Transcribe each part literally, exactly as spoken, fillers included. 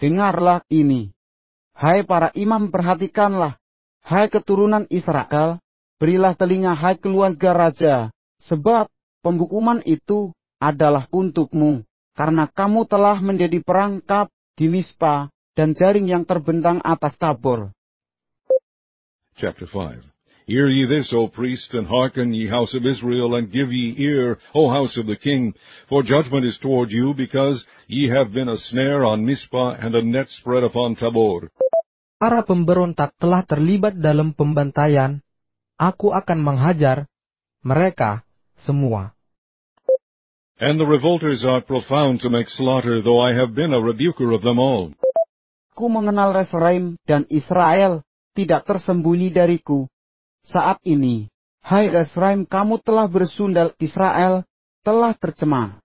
dengarlah ini. Hai para imam, perhatikanlah. Hai keturunan Israel, berilah telinga hai keluarga raja, sebab pembukuman itu adalah untukmu, karena kamu telah menjadi perangkap di Mispa dan jaring yang terbentang atas Tabor. Chapter five. Hear ye this, O priest, and hearken, ye house of Israel, and give ye ear, O house of the king, for judgment is toward you, because ye have been a snare on Mizpah, and a net spread upon Tabor. Para pemberontak telah terlibat dalam pembantaian. Aku akan menghajar mereka semua. And the revolters are profound to make slaughter, though I have been a rebuker of them all. Aku mengenal Resraim dan Israel, tidak tersembunyi dariku. Saat ini, hai Resraim, kamu telah bersundal, Israel telah tercemar.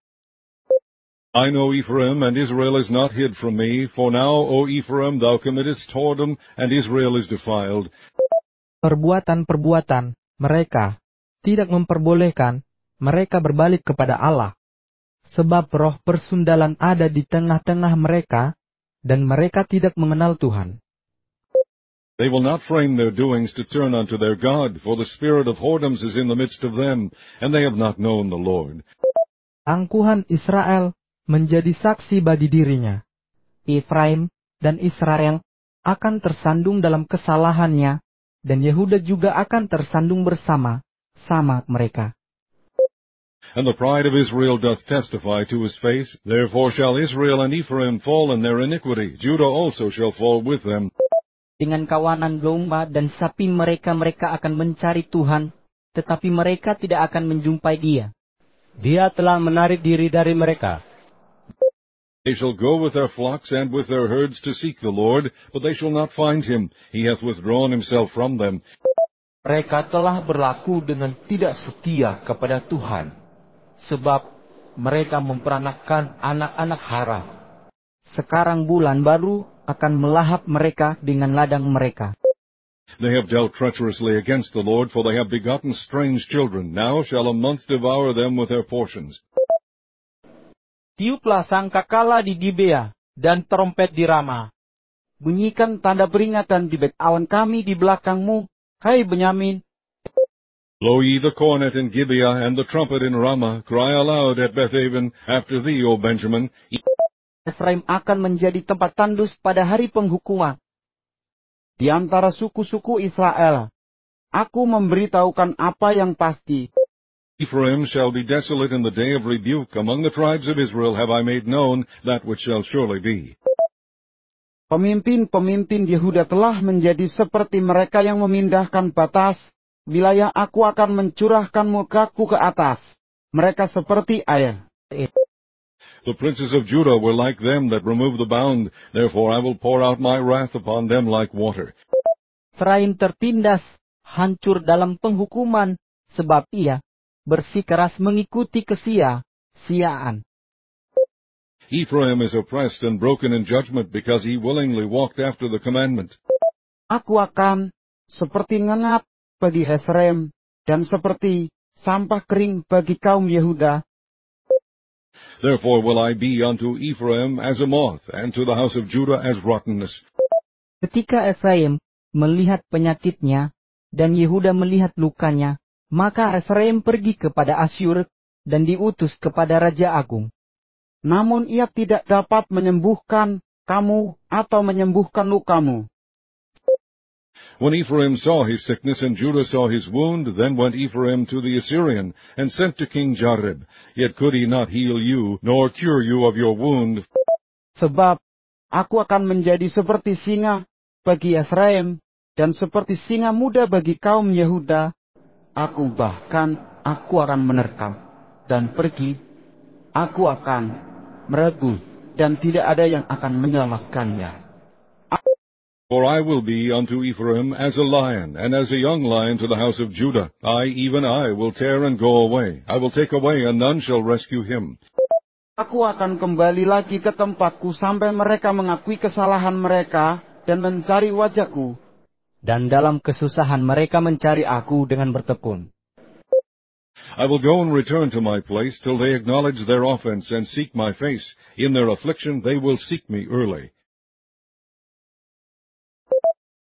I know Ephraim, and Israel is not hid from me, for now, O Ephraim, thou committest whoredom, and Israel is defiled. Perbuatan-perbuatan mereka tidak memperbolehkan mereka berbalik kepada Allah, sebab roh persundalan ada di tengah-tengah mereka, dan mereka tidak mengenal Tuhan. They will not frame their doings to turn unto their God, for the spirit of whoredoms is in the midst of them, and they have not known the Lord. Angkuhan Israel menjadi saksi bagi dirinya. Efraim dan Israel akan tersandung dalam kesalahannya, dan Yehuda juga akan tersandung bersama sama mereka. And the pride of Israel doth testify to his face, therefore shall Israel and Ephraim fall in their iniquity, Judah also shall fall with them. Dengan kawanan domba dan sapi mereka mereka akan mencari Tuhan, tetapi mereka tidak akan menjumpai Dia. Dia telah menarik diri dari mereka. They shall go with their flocks and with their herds to seek the Lord, but they shall not find him. He hath withdrawn himself from them. Mereka telah berlaku dengan tidak setia kepada Tuhan, sebab mereka memperanakkan anak-anak haram. Sekarang bulan baru akan melahap mereka dengan ladang mereka. They have dealt treacherously against the Lord, for they have begotten strange children. Now shall a month devour them with their portions. Tiuplah sangkakala di Gibea, dan trompet di Rama. Bunyikan tanda peringatan di Bet Awan kami di belakangmu, hai Benyamin. Blow ye the cornet in Gibeah, and the trumpet in Ramah. Cry aloud at Bethaven, after thee, O Benjamin. Efraim akan menjadi tempat tandus pada hari penghukuman. Di antara suku-suku Israel, aku memberitahukan apa yang pasti. Ephraim shall be desolate in the day of rebuke. Among the tribes of Israel have I made known that which shall surely be. Pemimpin-pemimpin Yehuda telah menjadi seperti mereka yang memindahkan batas wilayah. Aku akan mencurahkan mukaku ke atas. Mereka seperti air. The princes of Judah were like them that remove the bound. Therefore I will pour out my wrath upon them like water. Efraim tertindas, hancur dalam penghukuman, sebab ia bersikeras mengikuti kesia-siaan. Ephraim is oppressed and broken in judgment, because he willingly walked after the commandment. Aku akan seperti ngenat bagi Efraim, dan seperti sampah kering bagi kaum Yehuda. Therefore will I be unto Ephraim as a moth, and to the house of Judah as rottenness. Ketika Efraim melihat penyakitnya, dan Yehuda melihat lukanya, maka Efraim pergi kepada Asyur, dan diutus kepada Raja Agung. Namun ia tidak dapat menyembuhkan kamu, atau menyembuhkan lukamu. When Ephraim saw his sickness, and Judah saw his wound, then went Ephraim to the Assyrian, and sent to King Jareb. Yet could he not heal you, nor cure you of your wound. Sebab aku akan menjadi seperti singa bagi Efraim, dan seperti singa muda bagi kaum Yehuda. Aku bahkan, aku akan menerkam, dan pergi. Aku akan merebut, dan tidak ada yang akan menyelamatkannya. For I will be unto Ephraim as a lion, and as a young lion to the house of Judah. I, even I, will tear and go away. I will take away, and none shall rescue him. Aku akan kembali lagi ke tempatku sampai mereka mengakui kesalahan mereka dan mencari wajahku. Dan dalam kesusahan mereka mencari aku dengan bertekun. I will go and return to my place till they acknowledge their offense and seek my face. In their affliction they will seek me early.